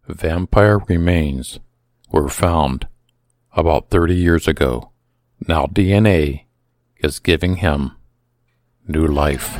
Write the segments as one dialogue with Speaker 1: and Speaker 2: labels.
Speaker 1: Vampire remains were found about 30 years ago. Now DNA is giving him new life.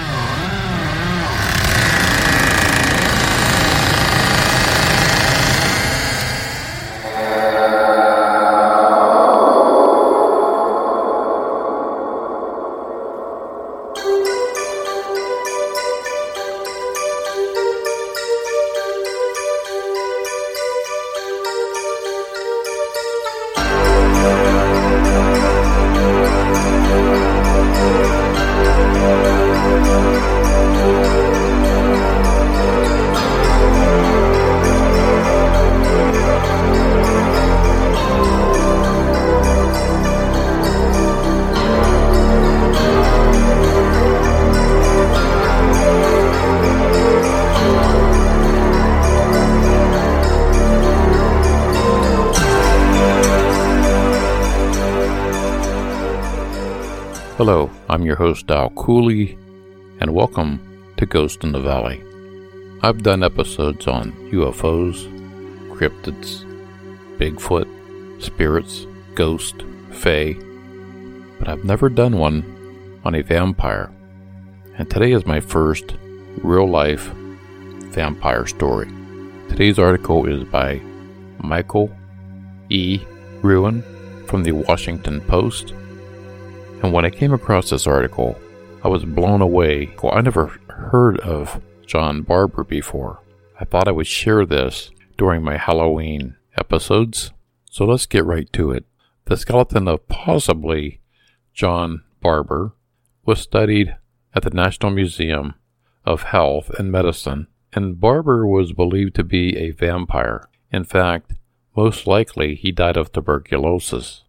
Speaker 1: Hello, I'm your host Al Cooley, and welcome to Ghost in the Valley. I've done episodes on UFOs, cryptids, Bigfoot, spirits, ghosts, fae, but I've never done one on a vampire, and today is my first real-life vampire story. Today's article is by Michael E. Ruin from the Washington Post. And when I came across this article, I was blown away. Well, I never heard of John Barber before. I thought I would share this during my Halloween episodes. So let's get right to it. The skeleton of possibly John Barber was studied at the National Museum of Health and Medicine, and Barber was believed to be a vampire. In fact, most likely he died of tuberculosis.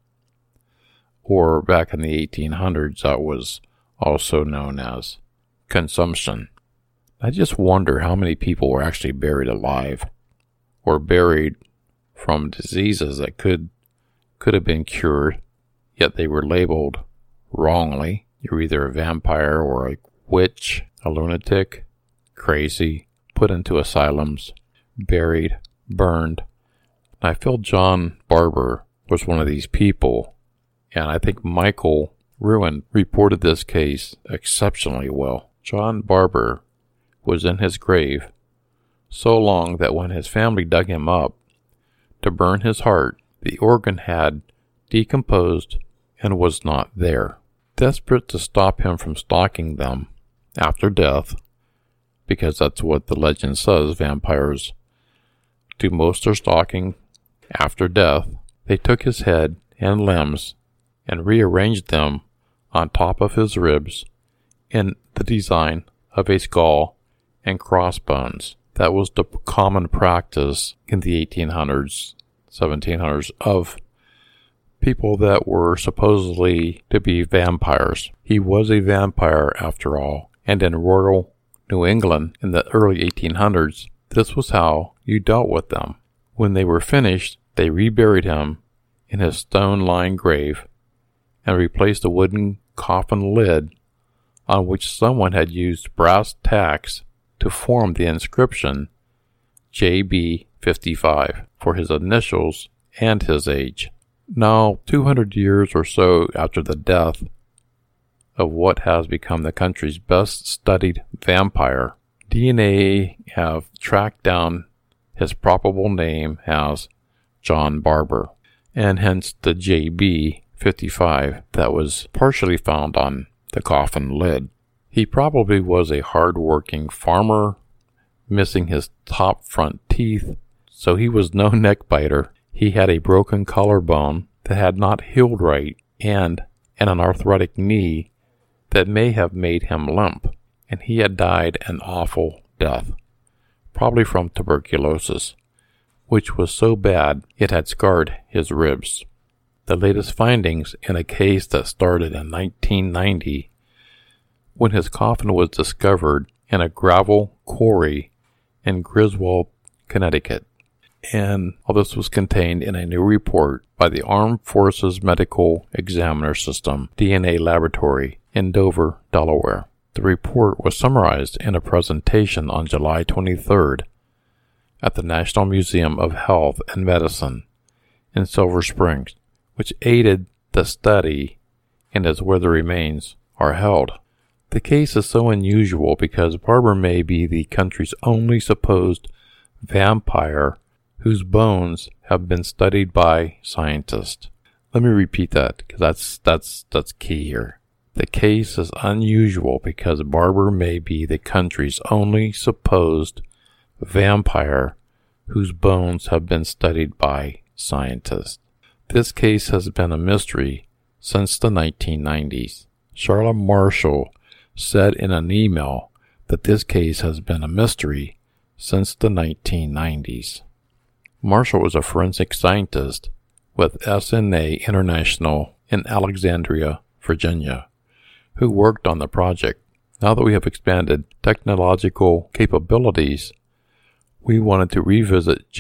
Speaker 1: Or back in the 1800s, that was also known as consumption. I just wonder how many people were actually buried alive, or buried from diseases that could have been cured, yet they were labeled wrongly. You're either a vampire or a witch, a lunatic, crazy, put into asylums, buried, burned. And I feel John Barber was one of these people. And I think Michael Ruin reported this case exceptionally well. John Barber was in his grave so long that when his family dug him up to burn his heart, the organ had decomposed and was not there. Desperate to stop him from stalking them after death, because that's what the legend says, vampires do most their stalking after death, they took his head and limbs and rearranged them on top of his ribs in the design of a skull and crossbones. That was the common practice in the 1800s, 1700s of people that were supposedly to be vampires. He was a vampire after all, and in rural New England in the early 1800s, this was how you dealt with them. When they were finished, they reburied him in his stone-lined grave and replaced a wooden coffin lid on which someone had used brass tacks to form the inscription JB 55 for his initials and his age. Now, 200 years or so after the death of what has become the country's best studied vampire, DNA have tracked down his probable name as John Barber, and hence the JB 55 that was partially found on the coffin lid. He probably was a hard-working farmer, missing his top front teeth, so he was no neck biter. He had a broken collarbone that had not healed right, and an arthritic knee that may have made him limp, and he had died an awful death, probably from tuberculosis, which was so bad it had scarred his ribs. The latest findings in a case that started in 1990, when his coffin was discovered in a gravel quarry in Griswold, Connecticut. And all this was contained in a new report by the Armed Forces Medical Examiner System DNA Laboratory in Dover, Delaware. The report was summarized in a presentation on July 23rd at the National Museum of Health and Medicine in Silver Springs, which aided the study and is where the remains are held. The case is so unusual because Barbara may be the country's only supposed vampire whose bones have been studied by scientists. Let me repeat that because that's key here. The case is unusual because Barbara may be the country's only supposed vampire whose bones have been studied by scientists. This case has been a mystery since the 1990s. Charlotte Marshall said in an email that this case has been a mystery since the 1990s. Marshall was a forensic scientist with SNA International in Alexandria, Virginia, who worked on the project. Now that we have expanded technological capabilities, we wanted to revisit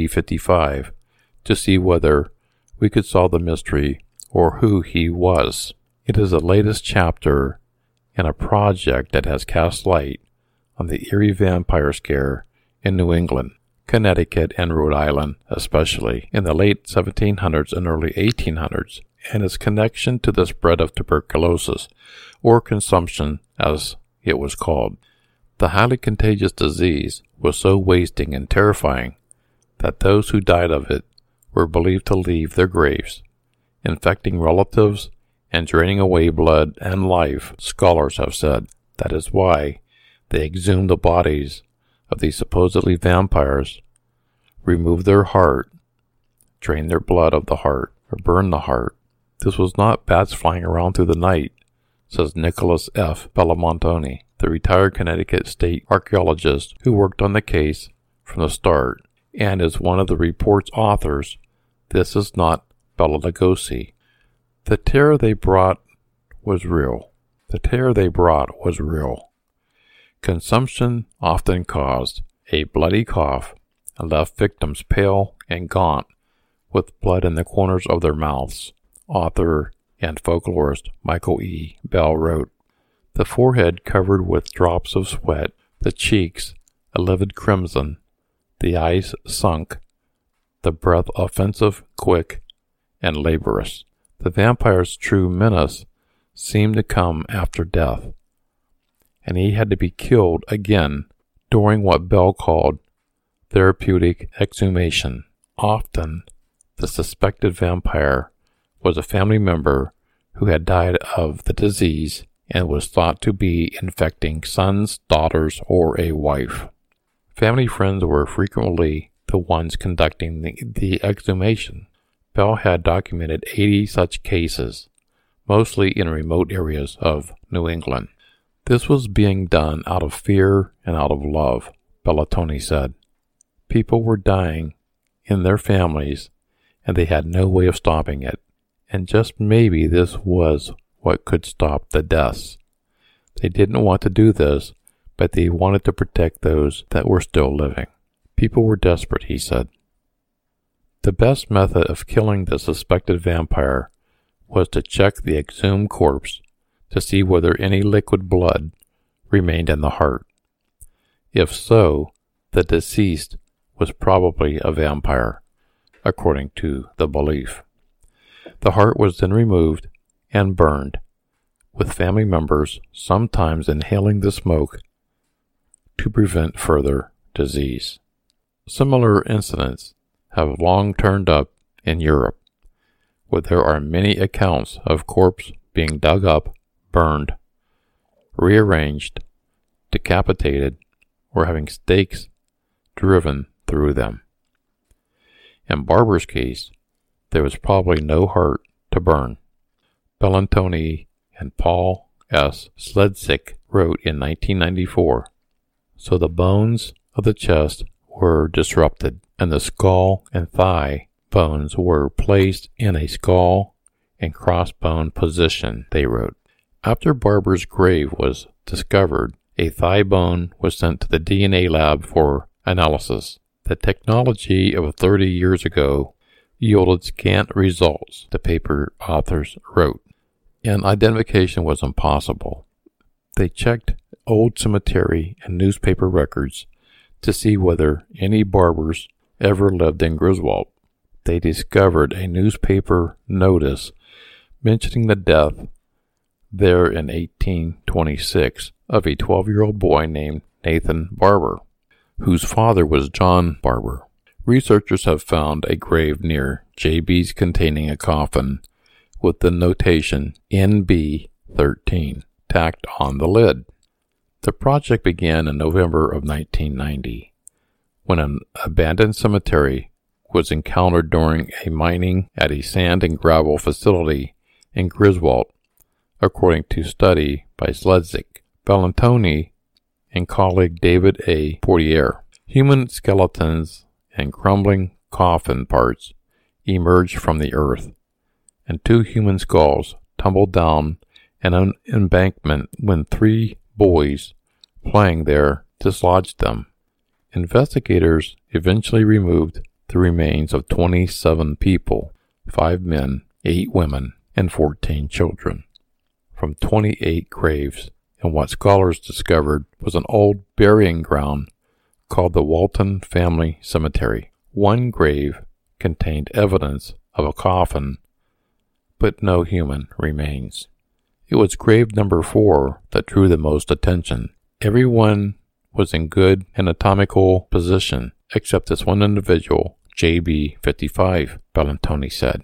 Speaker 1: JB55 to see whether we could solve the mystery or who he was. It is the latest chapter in a project that has cast light on the Erie vampire scare in New England, Connecticut, and Rhode Island, especially in the late 1700s and early 1800s, and its connection to the spread of tuberculosis, or consumption as it was called. The highly contagious disease was so wasting and terrifying that those who died of it were believed to leave their graves, infecting relatives and draining away blood and life, scholars have said. That is why they exhumed the bodies of these supposedly vampires, removed their heart, drained their blood of the heart, or burned the heart. This was not bats flying around through the night, says Nicholas F. Bellamontoni, the retired Connecticut state archaeologist who worked on the case from the start and is one of the report's authors. This is not Bela Lugosi. The terror they brought was real. Consumption often caused a bloody cough and left victims pale and gaunt with blood in the corners of their mouths. Author and folklorist Michael E. Bell wrote, "The forehead covered with drops of sweat, the cheeks a livid crimson, the eyes sunk, the breath offensive, quick, and laborious. The vampire's true menace seemed to come after death, and he had to be killed again during what Bell called therapeutic exhumation. Often, the suspected vampire was a family member who had died of the disease and was thought to be infecting sons, daughters, or a wife. Family friends were frequently the ones conducting the exhumation. Bell had documented 80 such cases, mostly in remote areas of New England. This was being done out of fear and out of love, Bellatoni said. People were dying in their families, and they had no way of stopping it. And just maybe this was what could stop the deaths. They didn't want to do this, but they wanted to protect those that were still living. People were desperate, he said. The best method of killing the suspected vampire was to check the exhumed corpse to see whether any liquid blood remained in the heart. If so, the deceased was probably a vampire, according to the belief. The heart was then removed and burned, with family members sometimes inhaling the smoke to prevent further disease. Similar incidents have long turned up in Europe, where there are many accounts of corpses being dug up, burned, rearranged, decapitated, or having stakes driven through them. In Barbara's case, there was probably no heart to burn. Bellatoni and Paul S. Sledzik wrote in 1994, "So the bones of the chest were disrupted, and the skull and thigh bones were placed in a skull and crossbone position," they wrote. After Barbara's grave was discovered, a thigh bone was sent to the DNA lab for analysis. The technology of 30 years ago yielded scant results, the paper authors wrote, and identification was impossible. They checked old cemetery and newspaper records to see whether any Barbers ever lived in Griswold. They discovered a newspaper notice mentioning the death there in 1826 of a 12-year-old boy named Nathan Barber, whose father was John Barber. Researchers have found a grave near JB's containing a coffin with the notation NB13 tacked on the lid. The project began in November of 1990, when an abandoned cemetery was encountered during a mining at a sand and gravel facility in Griswold, according to study by Sledzik, Bellantoni, and colleague David A. Portier. Human skeletons and crumbling coffin parts emerged from the earth, and 2 human skulls tumbled down an embankment when 3 boys playing there dislodged them. Investigators eventually removed the remains of 27 people, 5 men, 8 women, and 14 children, from 28 graves in what scholars discovered was an old burying ground called the Walton Family Cemetery. One grave contained evidence of a coffin, but no human remains. It was grave number 4 that drew the most attention. Everyone was in good anatomical position, except this one individual, JB 55, Bellantoni said.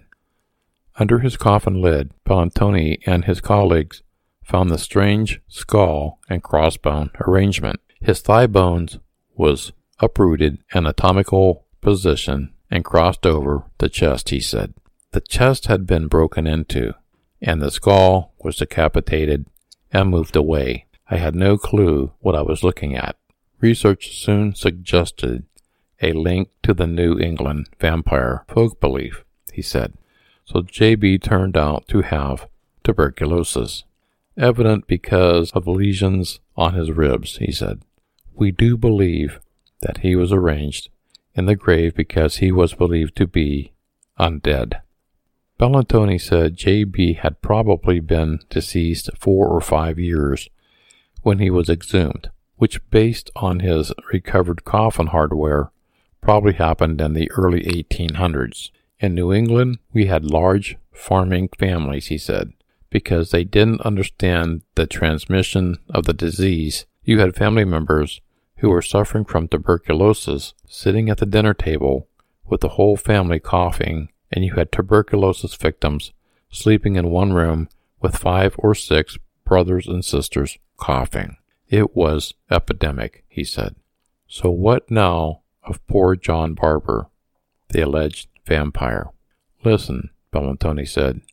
Speaker 1: Under his coffin lid, Bellantoni and his colleagues found the strange skull and crossbone arrangement. His thigh bones was uprooted in anatomical position and crossed over the chest, he said. The chest had been broken into, and the skull was decapitated and moved away. I had no clue what I was looking at. Research soon suggested a link to the New England vampire folk belief, he said. So JB turned out to have tuberculosis, evident because of lesions on his ribs, he said. We do believe that he was arranged in the grave because he was believed to be undead. Bellantoni said JB had probably been deceased 4 or 5 years when he was exhumed, which, based on his recovered coffin hardware, probably happened in the early 1800s. In New England, we had large farming families, he said, because they didn't understand the transmission of the disease. You had family members who were suffering from tuberculosis sitting at the dinner table with the whole family coughing, and you had tuberculosis victims sleeping in one room with 5 or 6 brothers and sisters coughing. It was epidemic, he said. So what now of poor John Barber, the alleged vampire? Listen, Bellantoni said.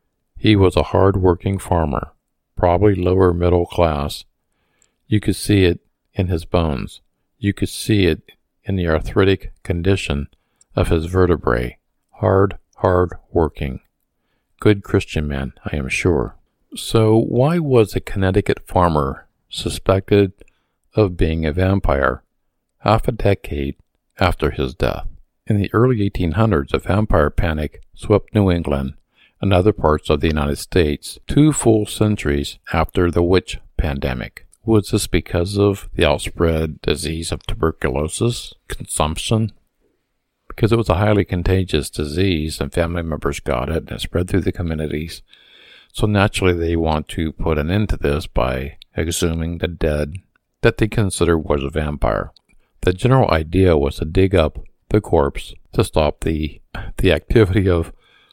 Speaker 1: He was a hard-working farmer, probably lower middle class. You could see it in his bones. You could see it in the arthritic condition of his vertebrae. Hard working. Good Christian man, I am sure. So why was a Connecticut farmer suspected of being a vampire half a decade after his death? In the early 1800s, a vampire panic swept New England and other parts of the United States 2 full centuries after the witch pandemic. Was this because of the outspread disease of tuberculosis, consumption? Because it was a highly contagious disease and family members got it and it spread through the communities. So naturally they want to put an end to this by exhuming the dead that they consider was a vampire. The general idea was to dig up the corpse to stop the activity of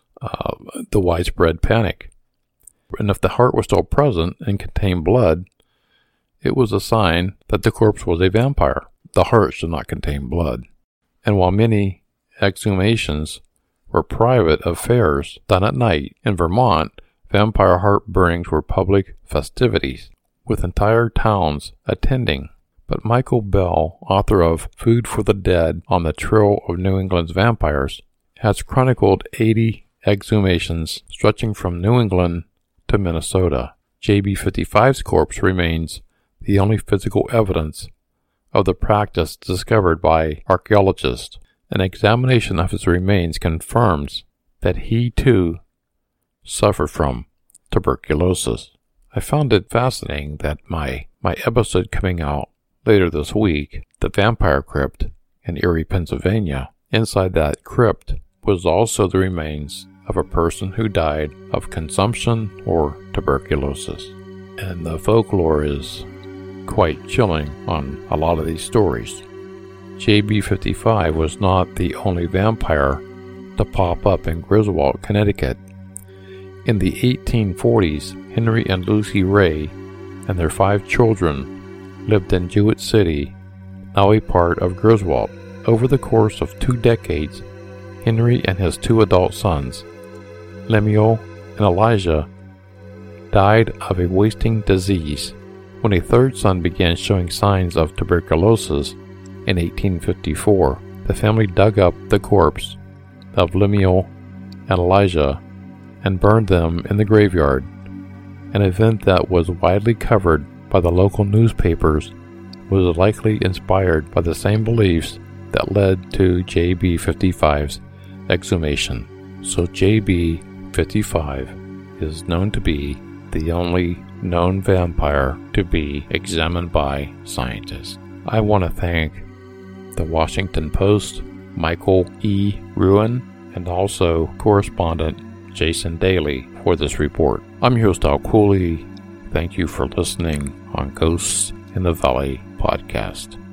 Speaker 1: the widespread panic. And if the heart was still present and contained blood, it was a sign that the corpse was a vampire. The heart should not contain blood. And while many exhumations were private affairs done at night in Vermont, vampire heart burnings were public festivities, with entire towns attending. But Michael Bell, author of Food for the Dead on the Trail of New England's Vampires, has chronicled 80 exhumations stretching from New England to Minnesota. JB 55's corpse remains the only physical evidence of the practice discovered by archaeologists. An examination of his remains confirms that he, too, suffered from tuberculosis. I found it fascinating that my episode coming out later this week, the Vampire Crypt in Erie, Pennsylvania. Inside that crypt was also the remains of a person who died of consumption or tuberculosis. And the folklore is quite chilling on a lot of these stories. JB55 was not the only vampire to pop up in Griswold, Connecticut. In the 1840s, Henry and Lucy Ray and their 5 children lived in Jewett City, now a part of Griswold. Over the course of 2 decades, Henry and his 2 adult sons, Lemuel and Elijah, died of a wasting disease. When a 3rd son began showing signs of tuberculosis in 1854, the family dug up the corpse of Lemuel and Elijah and burned them in the graveyard, an event that was widely covered by the local newspapers was likely inspired by the same beliefs that led to JB55's exhumation. So JB55 is known to be the only known vampire to be examined by scientists. I want to thank the Washington Post, Michael E. Ruin, and also correspondent Jason Daly for this report. I'm your host, Al Cooley. Thank you for listening on Ghosts in the Valley podcast.